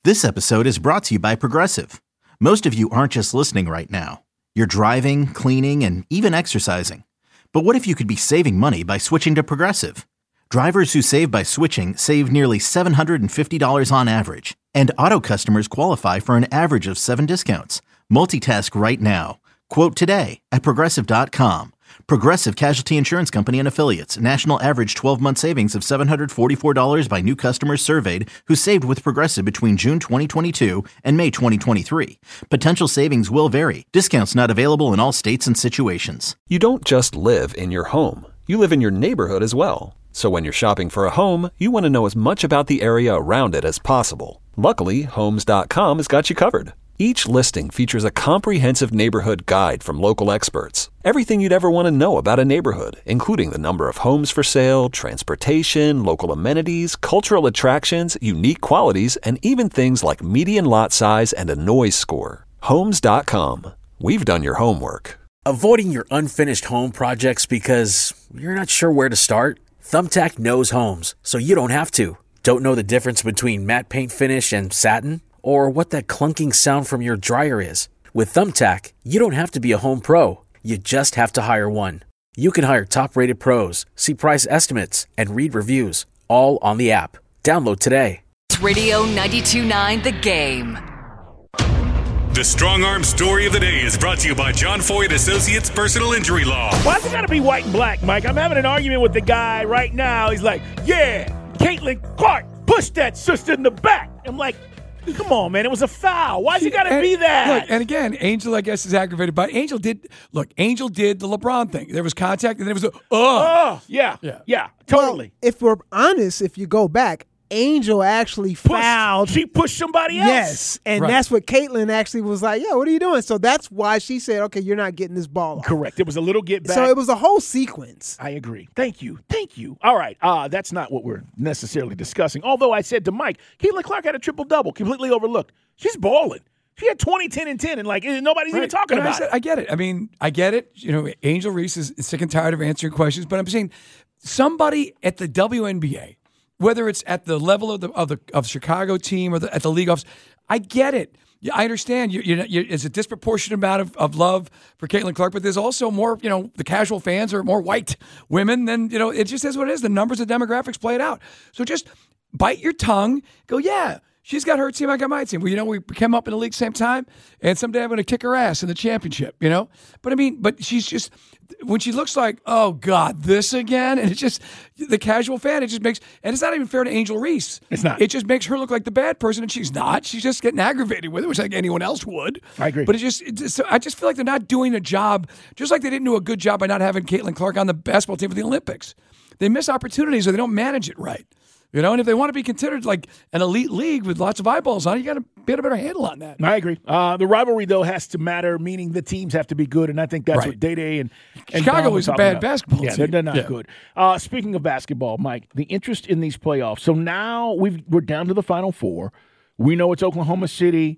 This episode is brought to you by Progressive. Most of you aren't just listening right now. You're driving, cleaning, and even exercising. But what if you could be saving money by switching to Progressive? Drivers who save by switching save nearly $750 on average. And auto customers qualify for an average of 7 discounts. Multitask right now. Quote today at Progressive.com. Progressive Casualty Insurance Company and Affiliates. National average 12-month savings of $744 by new customers surveyed who saved with Progressive between June 2022 and May 2023. Potential savings will vary. Discounts not available in all states and situations. You don't just live in your home. You live in your neighborhood as well. So when you're shopping for a home, you want to know as much about the area around it as possible. Luckily, Homes.com has got you covered. Each listing features a comprehensive neighborhood guide from local experts. Everything you'd ever want to know about a neighborhood, including the number of homes for sale, transportation, local amenities, cultural attractions, unique qualities, and even things like median lot size and a noise score. Homes.com. We've done your homework. Avoiding your unfinished home projects because you're not sure where to start? Thumbtack knows homes, so you don't have to. Don't know the difference between matte paint finish and satin? Or what that clunking sound from your dryer is? With Thumbtack, you don't have to be a home pro. You just have to hire one. You can hire top-rated pros, see price estimates, and read reviews, all on the app. Download today. Radio 92.9 The Game. The Strong Arm Story of the Day is brought to you by John Foy & Associates Personal Injury Law. Why's it got to be white and black, Mike? I'm having an argument with the guy right now. He's like, yeah, Caitlin Clark pushed that sister in the back. I'm like, come on, man. It was a foul. Why's it got to be that? Look, and again, Angel, I guess, is aggravated. But Angel did the LeBron thing. There was contact, and there was yeah, totally. Well, if we're honest, if you go back, Angel actually fouled. She pushed somebody else. Yes, and that's what Caitlin actually was like, yeah, what are you doing? So that's why she said, okay, you're not getting this ball off. Correct. It was a little get back. So it was a whole sequence. I agree. Thank you. All right. That's not what we're necessarily discussing. Although I said to Mike, Caitlin Clark had a triple-double, completely overlooked. She's balling. She had 20, 10, and 10, and nobody's even talking about it. I get it. I mean, I get it. You know, Angel Reese is sick and tired of answering questions, but I'm saying somebody at the WNBA, whether it's at the level of Chicago team or at the league office, I get it. I understand. It's a disproportionate amount of love for Caitlin Clark, but there's also more. The casual fans are more white women than it just is what it is. The numbers, the demographics play it out. So just bite your tongue. Go, yeah. She's got her team, I got my team. We came up in the league same time, and someday I'm going to kick her ass in the championship, But she's just, when she looks like, oh, God, this again, and it's just, the casual fan, it just makes, and it's not even fair to Angel Reese. It's not. It just makes her look like the bad person, and she's not. She's just getting aggravated with it, which like anyone else would. I agree. But I just feel like they're not doing a job, just like they didn't do a good job by not having Caitlin Clark on the basketball team for the Olympics. They miss opportunities or they don't manage it right. And if they want to be considered like an elite league with lots of eyeballs on it, you got to get a better handle on that. I agree. The rivalry, though, has to matter, meaning the teams have to be good, and I think that's what Day and Chicago is a bad basketball team. Yeah, they're not good. Speaking of basketball, Mike, the interest in these playoffs. So now we're down to the Final Four. We know it's Oklahoma City,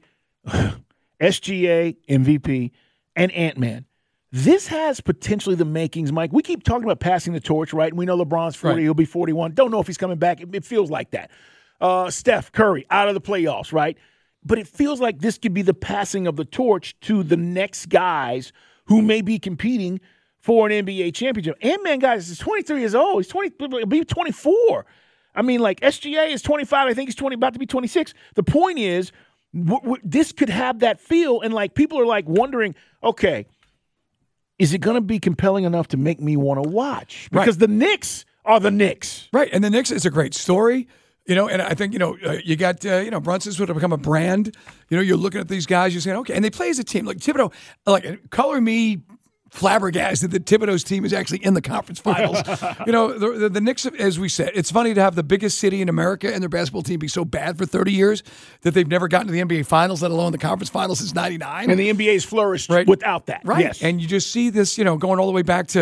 SGA, MVP, and Ant-Man. This has potentially the makings, Mike. We keep talking about passing the torch, right? And we know LeBron's 40. Right. He'll be 41. Don't know if he's coming back. It feels like that. Steph Curry out of the playoffs, right? But it feels like this could be the passing of the torch to the next guys who may be competing for an NBA championship. Ant-Man, guys, is 23 years old. He'll be 24. I mean, like, SGA is 25. I think he's about to be 26. The point is, this could have that feel, and, like, people are, like, wondering, okay, is it going to be compelling enough to make me want to watch? Because the Knicks are the Knicks. Right, and the Knicks is a great story. And I think, you got, Brunson's sort of become a brand. You're looking at these guys, you're saying, okay, and they play as a team. Like Thibodeau, color me flabbergasted that Thibodeau's team is actually in the conference finals. The Knicks, as we said, it's funny to have the biggest city in America and their basketball team be so bad for 30 years that they've never gotten to the NBA finals, let alone the conference finals since 99. And the NBA's flourished without that. Right. Yes. And you just see this, going all the way back to,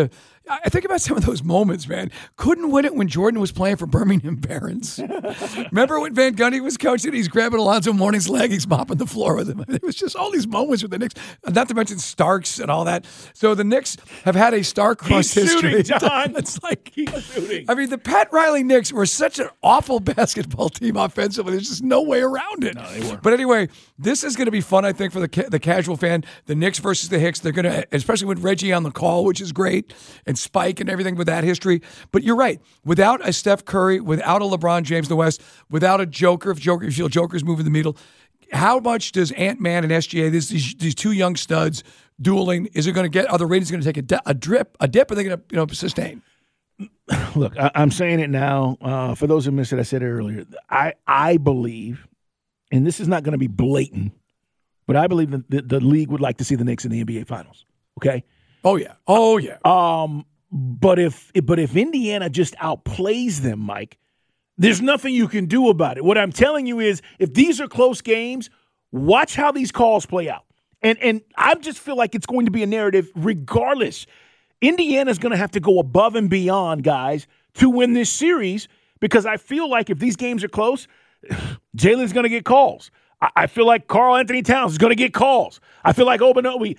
I think about some of those moments, man. Couldn't win it when Jordan was playing for Birmingham Barons. Remember when Van Gundy was coaching? He's grabbing Alonzo Mourning's leg. He's mopping the floor with him. It was just all these moments with the Knicks, not to mention Starks and all that. So the Knicks have had a star-crossed history. Shooting, John. It's like he's shooting. I mean, the Pat Riley Knicks were such an awful basketball team offensively. There's just no way around it. No, they weren't. But anyway, this is going to be fun, I think, for the casual fan. The Knicks versus the Hicks. They're going to, especially with Reggie on the call, which is great, and Spike and everything with that history. But you're right. Without a Steph Curry, without a LeBron James in the West, without a Joker, if you feel Joker's moving the needle, how much does Ant-Man and SGA, these two young studs dueling, is it going to get? Are the ratings going to take a dip? Are they going to sustain? Look, I'm saying it now. For those who missed it, I said it earlier. I believe, and this is not going to be blatant, but I believe that the league would like to see the Knicks in the NBA Finals. Okay. Oh yeah. But if Indiana just outplays them, Mike, there's nothing you can do about it. What I'm telling you is, if these are close games, watch how these calls play out. And I just feel like it's going to be a narrative regardless. Indiana's going to have to go above and beyond, guys, to win this series, because I feel like if these games are close, Jalen's going to get calls. I feel like Karl Anthony Towns is going to get calls. I feel like Obanowski,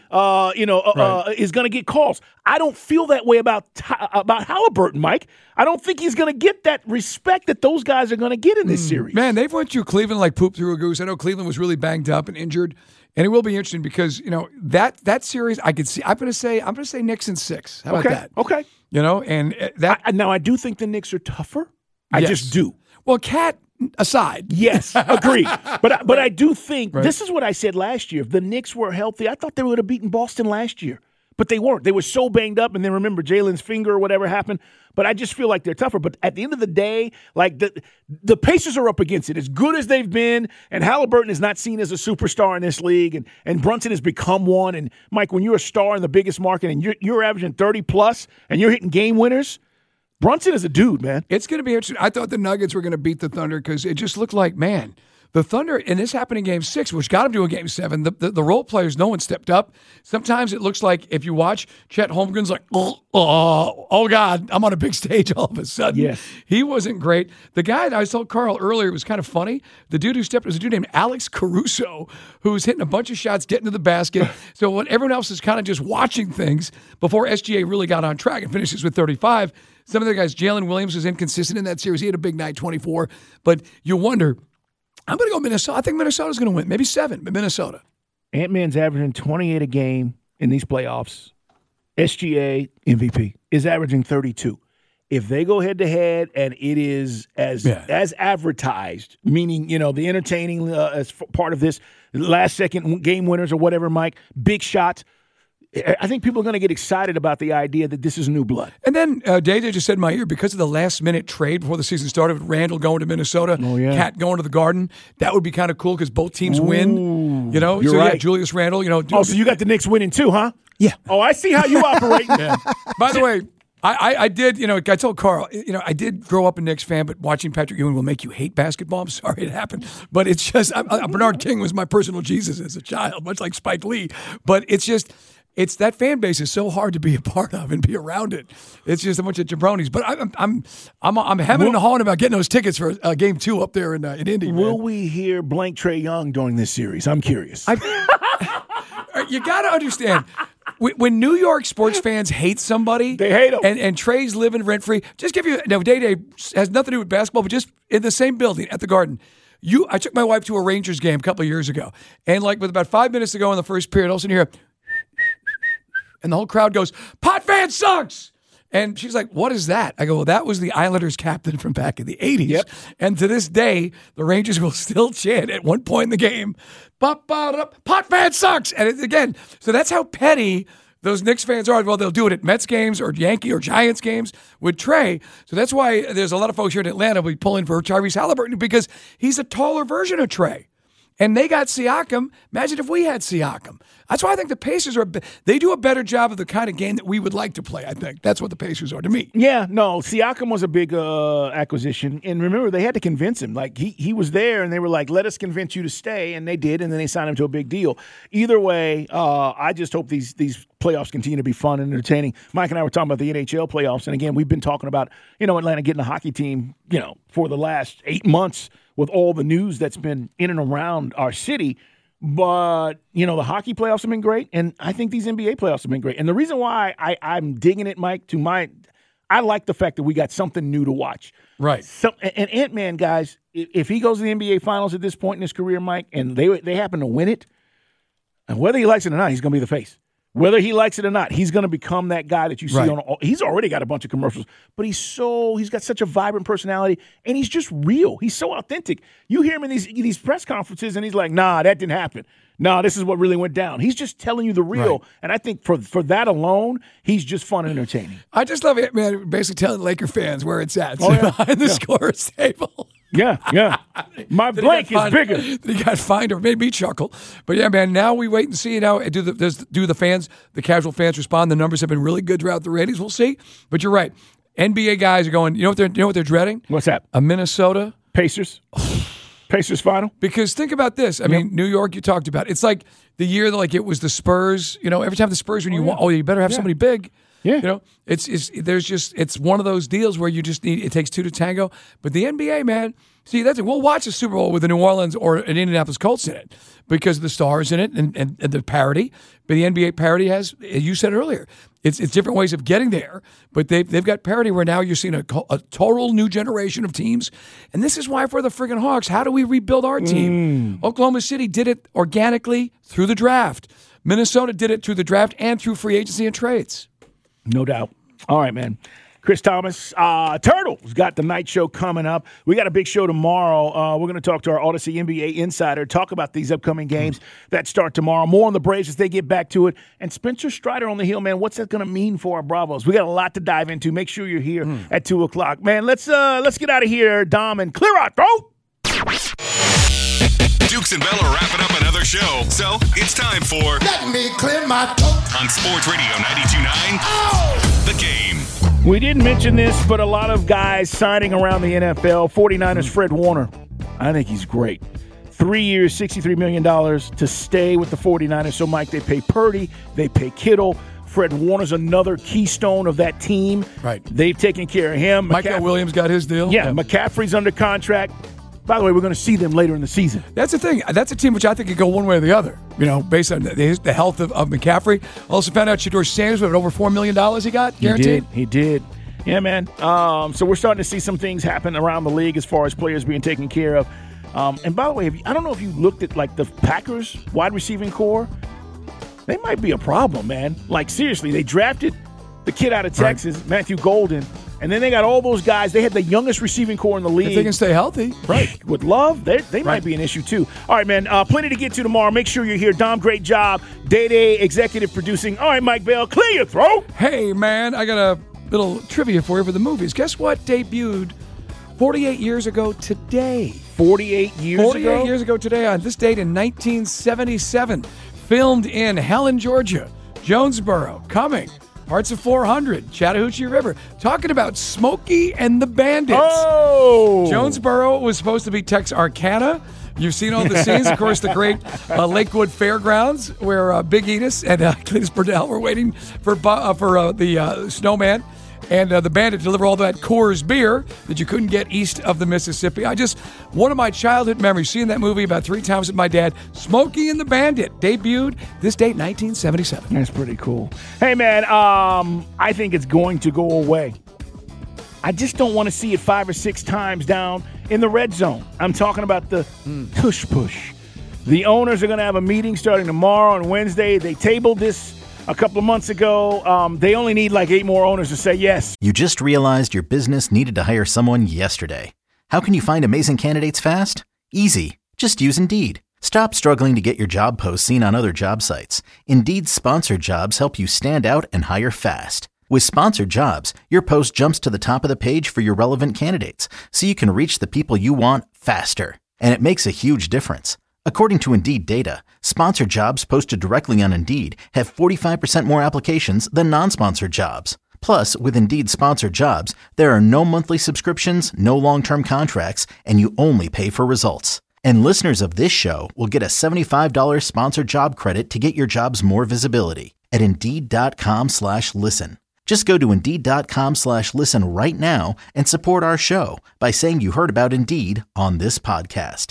is going to get calls. I don't feel that way about Halliburton, Mike. I don't think he's going to get that respect that those guys are going to get in this series. Man, they've went through Cleveland like poop through a goose. I know Cleveland was really banged up and injured, and it will be interesting because that series I could see. I'm going to say Knicks in 6. How about that? Okay. And that now I do think the Knicks are tougher. I just do. Well, Cat aside. Yes, agreed. But I do think this is what I said last year. If the Knicks were healthy, I thought they would have beaten Boston last year. But they weren't. They were so banged up, and then remember Jalen's finger or whatever happened. But I just feel like they're tougher. But at the end of the day, like the Pacers are up against it. As good as they've been, and Halliburton is not seen as a superstar in this league, and Brunson has become one. And Mike, when you're a star in the biggest market and you're averaging 30+ and you're hitting game winners, Brunson is a dude, man. It's going to be interesting. I thought the Nuggets were going to beat the Thunder because it just looked like, man, the Thunder, and this happened in Game 6, which got them to a Game 7. The role players, no one stepped up. Sometimes it looks like, if you watch, Chet Holmgren's like, oh God, I'm on a big stage all of a sudden. Yes. He wasn't great. The guy that I told Carl earlier was kind of funny. The dude who stepped was a dude named Alex Caruso, who was hitting a bunch of shots, getting to the basket. So when everyone else is kind of just watching things before SGA really got on track and finishes with 35, some of the guys, Jalen Williams was inconsistent in that series. He had a big night, 24. But you wonder, I'm going to go Minnesota. I think Minnesota's going to win. Maybe 7, but Minnesota. Ant-Man's averaging 28 a game in these playoffs. SGA, MVP, is averaging 32. If they go head-to-head and it is as advertised, meaning, the entertaining as part of this, last-second game winners or whatever, Mike, big shots, I think people are going to get excited about the idea that this is new blood. And then Day just said in my ear, because of the last-minute trade before the season started with Randall going to Minnesota, Cat going to the Garden, that would be kind of cool because both teams win. You're so right. Yeah, Julius Randall. So you got the Knicks winning too, huh? Yeah. Oh, I see how you operate. Yeah. By the way, I did, I told Carl, I did grow up a Knicks fan, but watching Patrick Ewing will make you hate basketball. I'm sorry it happened. But it's just, Bernard King was my personal Jesus as a child, much like Spike Lee. But it's just, that fan base is so hard to be a part of and be around it. It's just a bunch of jabronis. But I'm hemming and hawing about getting those tickets for Game 2 up there in Indy. Will we hear blank Trae Young during this series? I'm curious. You got to understand, when New York sports fans hate somebody, they hate them. And Trae's living rent-free, just give you, Day has nothing to do with basketball, but just in the same building at the Garden. I took my wife to a Rangers game a couple of years ago, and with about 5 minutes to go in the first period, all of a sudden you hear, and the whole crowd goes, Potvin sucks! And she's like, what is that? I go, well, that was the Islanders captain from back in the 80s. Yep. And to this day, the Rangers will still chant at one point in the game, Potvin sucks! And again, so that's how petty those Knicks fans are. Well, they'll do it at Mets games or Yankee or Giants games with Trae. So that's why there's a lot of folks here in Atlanta will be pulling for Tyrese Halliburton because he's a taller version of Trae. And they got Siakam. Imagine if we had Siakam. That's why I think the Pacers they do a better job of the kind of game that we would like to play, I think. That's what the Pacers are to me. Yeah, no, Siakam was a big acquisition. And remember, they had to convince him. Like, he was there, and they were like, let us convince you to stay. And they did, and then they signed him to a big deal. Either way, I just hope these playoffs continue to be fun and entertaining. Mike and I were talking about the NHL playoffs, and again, we've been talking about, Atlanta getting a hockey team, for the last 8 months with all the news that's been in and around our city. But, the hockey playoffs have been great, and I think these NBA playoffs have been great. And the reason why I'm digging it, Mike, I like the fact that we got something new to watch. Right. And Ant-Man, guys, if he goes to the NBA Finals at this point in his career, Mike, and they happen to win it, and whether he likes it or not, he's going to be the face. Whether he likes it or not, he's going to become that guy that you see on – he's already got a bunch of commercials, but he's got such a vibrant personality, and he's just real. He's so authentic. You hear him in these press conferences, and he's like, nah, that didn't happen. Nah, this is what really went down. He's just telling you the real, and I think for that alone, he's just fun and entertaining. I just love it, man, basically telling Laker fans where it's at. Behind the scorer's table. Yeah. My blank is bigger. He got fined or made me chuckle. But yeah, man, now we wait and see. Now, do the casual fans respond? The numbers have been really good throughout the ratings. We'll see. But you're right. NBA guys are going, you know what they're dreading? What's that? A Minnesota Pacers final? Because think about this. I mean, New York, you talked about. It's like the year that it was the Spurs. Every time the Spurs, when you better have somebody big. Yeah. It's one of those deals where you just need, it takes two to tango. But the NBA, man, see, that's it. We'll watch the Super Bowl with the New Orleans or an Indianapolis Colts in it because of the stars in it and the parity. But the NBA parity has, you said earlier, it's different ways of getting there. But they've got parity where now you're seeing a total new generation of teams. And this is why for the friggin' Hawks, how do we rebuild our team? Oklahoma City did it organically through the draft. Minnesota did it through the draft and through free agency and trades. No doubt. All right, man. Chris Thomas, Turtles got the night show coming up. We got a big show tomorrow. We're going to talk to our Odyssey NBA insider, talk about these upcoming games that start tomorrow. More on the Braves as they get back to it. And Spencer Strider on the hill, man. What's that going to mean for our Bravos? We got a lot to dive into. Make sure you're here at 2 o'clock. Man, let's get out of here, Dom, and clear our throat. Dukes and Bell are wrapping up another show, so it's time for Let Me Clear My Throat on Sports Radio 92.9, The Game. We didn't mention this, but a lot of guys signing around the NFL. 49ers Fred Warner, I think he's great. 3 years, $63 million to stay with the 49ers. So, Mike, they pay Purdy, they pay Kittle. Fred Warner's another keystone of that team. Right. They've taken care of him. Michael Williams got his deal. Yeah, McCaffrey's under contract. By the way, we're going to see them later in the season. That's the thing. That's a team which I think could go one way or the other, based on the health of McCaffrey. Also found out Shedeur Sanders with over $4 million he got guaranteed. He did. Yeah, man. So we're starting to see some things happen around the league as far as players being taken care of. And by the way, I don't know if you looked at the Packers wide receiving core. They might be a problem, man. Seriously, they drafted the kid out of Texas, Matthew Golden. And then they got all those guys. They had the youngest receiving core in the league. If they can stay healthy. Right. With Love, they might be an issue too. All right, man. Plenty to get to tomorrow. Make sure you're here. Dom, great job. Day executive producing. All right, Mike Bell, clear your throat. Hey, man, I got a little trivia for you for the movies. Guess what debuted 48 years ago today? 48 years ago? 48 years ago today on this date in 1977. Filmed in Helen, Georgia. Jonesboro. Coming. Parts of 400, Chattahoochee River, talking about Smokey and the Bandits. Oh! Jonesboro was supposed to be Texarkana. You've seen all the scenes. Of course, the great Lakewood Fairgrounds, where Big Enos and Cletus Burdell were waiting for the snowman and the Bandit to deliver all that Coors beer that you couldn't get east of the Mississippi. One of my childhood memories, seeing that movie about 3 times with my dad, Smokey and the Bandit, debuted this date, 1977. That's pretty cool. Hey, man, I think it's going to go away. I just don't want to see it 5 or 6 times down in the red zone. I'm talking about the tush push. The owners are going to have a meeting starting tomorrow and Wednesday. They tabled this a couple of months ago. They only need 8 more owners to say yes. You just realized your business needed to hire someone yesterday. How can you find amazing candidates fast? Easy. Just use Indeed. Stop struggling to get your job posts seen on other job sites. Indeed's sponsored jobs help you stand out and hire fast. With sponsored jobs, your post jumps to the top of the page for your relevant candidates, so you can reach the people you want faster. And it makes a huge difference. According to Indeed data, sponsored jobs posted directly on Indeed have 45% more applications than non-sponsored jobs. Plus, with Indeed sponsored jobs, there are no monthly subscriptions, no long-term contracts, and you only pay for results. And listeners of this show will get a $75 sponsored job credit to get your jobs more visibility. at Indeed.com/listen. Just go to Indeed.com/listen right now and support our show by saying you heard about Indeed on this podcast.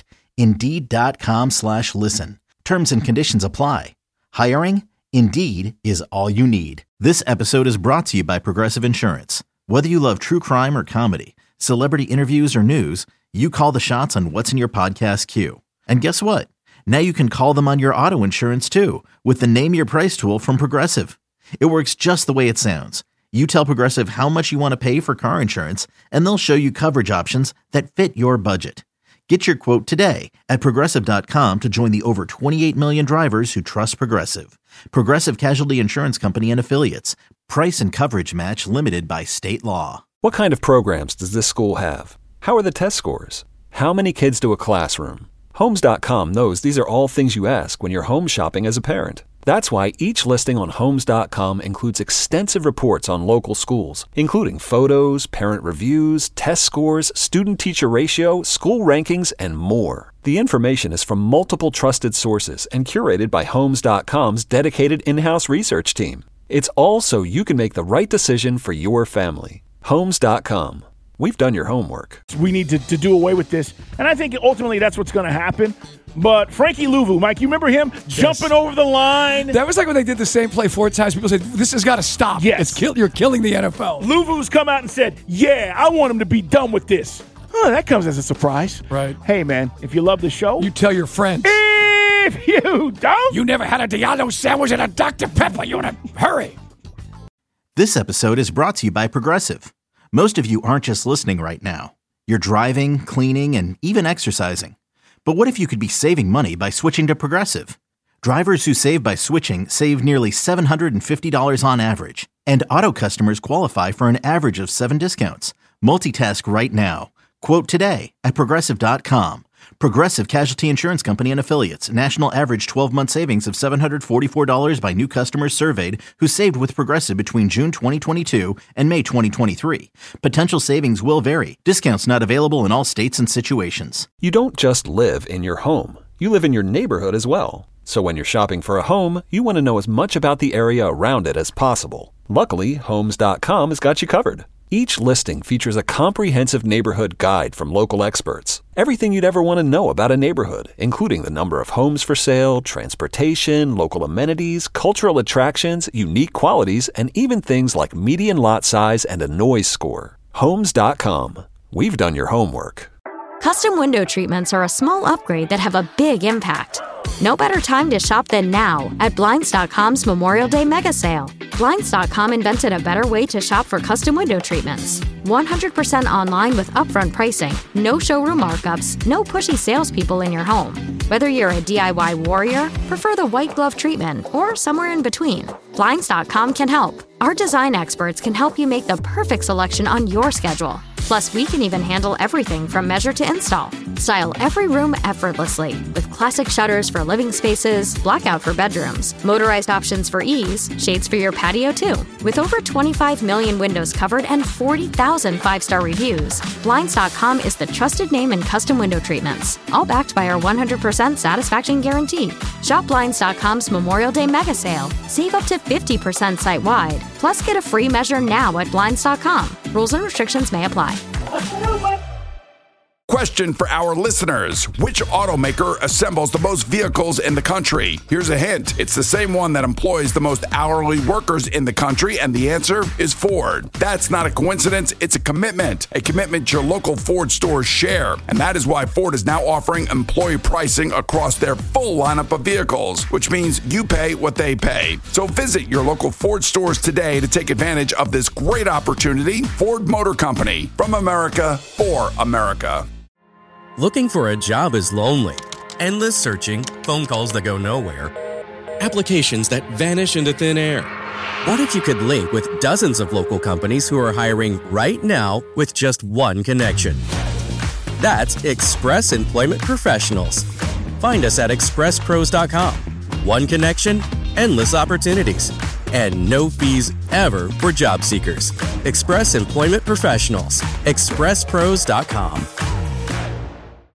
Indeed.com/listen. Terms and conditions apply. Hiring? Indeed is all you need. This episode is brought to you by Progressive Insurance. Whether you love true crime or comedy, celebrity interviews or news, you call the shots on what's in your podcast queue. And guess what? Now you can call them on your auto insurance too with the Name Your Price tool from Progressive. It works just the way it sounds. You tell Progressive how much you want to pay for car insurance, and they'll show you coverage options that fit your budget. Get your quote today at Progressive.com to join the over 28 million drivers who trust Progressive. Progressive Casualty Insurance Company and Affiliates. Price and coverage match limited by state law. What kind of programs does this school have? How are the test scores? How many kids do a classroom? Homes.com knows these are all things you ask when you're home shopping as a parent. That's why each listing on Homes.com includes extensive reports on local schools, including photos, parent reviews, test scores, student-teacher ratio, school rankings, and more. The information is from multiple trusted sources and curated by Homes.com's dedicated in-house research team. It's all so you can make the right decision for your family. Homes.com. We've done your homework. We need to do away with this. And I think ultimately that's what's going to happen. But Frankie Louvu, Mike, you remember him jumping over the line? That was like when they did the same play 4 times. People said, this has got to stop. Yes. You're killing the NFL. Louvu's come out and said, yeah, I want him to be done with this. Oh, that comes as a surprise. Right. Hey, man, if you love the show, you tell your friends. If you don't, you never had a Diallo sandwich and a Dr. Pepper. You want to hurry. This episode is brought to you by Progressive. Most of you aren't just listening right now. You're driving, cleaning, and even exercising. But what if you could be saving money by switching to Progressive? Drivers who save by switching save nearly $750 on average. And auto customers qualify for an average of 7 discounts. Multitask right now. Quote today at Progressive.com. Progressive Casualty Insurance Company and Affiliates. National average 12-month savings of $744 by new customers surveyed who saved with Progressive between June 2022 and May 2023. Potential savings will vary. Discounts not available in all states and situations. You don't just live in your home. You live in your neighborhood as well. So when you're shopping for a home, you want to know as much about the area around it as possible. Luckily, Homes.com has got you covered. Each listing features a comprehensive neighborhood guide from local experts. Everything you'd ever want to know about a neighborhood, including the number of homes for sale, transportation, local amenities, cultural attractions, unique qualities, and even things like median lot size and a noise score. Homes.com. We've done your homework. Custom window treatments are a small upgrade that have a big impact. No better time to shop than now at Blinds.com's Memorial Day Mega Sale. Blinds.com invented a better way to shop for custom window treatments. 100% online with upfront pricing, no showroom markups, no pushy salespeople in your home. Whether you're a DIY warrior, prefer the white glove treatment, or somewhere in between, Blinds.com can help. Our design experts can help you make the perfect selection on your schedule. Plus, we can even handle everything from measure to install. Style every room effortlessly with classic shutters for living spaces, blackout for bedrooms, motorized options for ease, shades for your patio too. With over 25 million windows covered and 40,000 5-star reviews, Blinds.com is the trusted name in custom window treatments, all backed by our 100% satisfaction guarantee. Shop Blinds.com's Memorial Day Mega Sale. Save up to 50% site-wide. Plus, get a free measure now at Blinds.com. Rules and restrictions may apply. Question for our listeners. Which automaker assembles the most vehicles in the country? Here's a hint. It's the same one that employs the most hourly workers in the country, and the answer is Ford. That's not a coincidence. It's a commitment your local Ford stores share. And that is why Ford is now offering employee pricing across their full lineup of vehicles, which means you pay what they pay. So visit your local Ford stores today to take advantage of this great opportunity. Ford Motor Company, from America for America. Looking for a job is lonely. Endless searching, phone calls that go nowhere, applications that vanish into thin air. What if you could link with dozens of local companies who are hiring right now with just one connection? That's Express Employment Professionals. Find us at expresspros.com. One connection, endless opportunities, and no fees ever for job seekers. Express Employment Professionals. expresspros.com.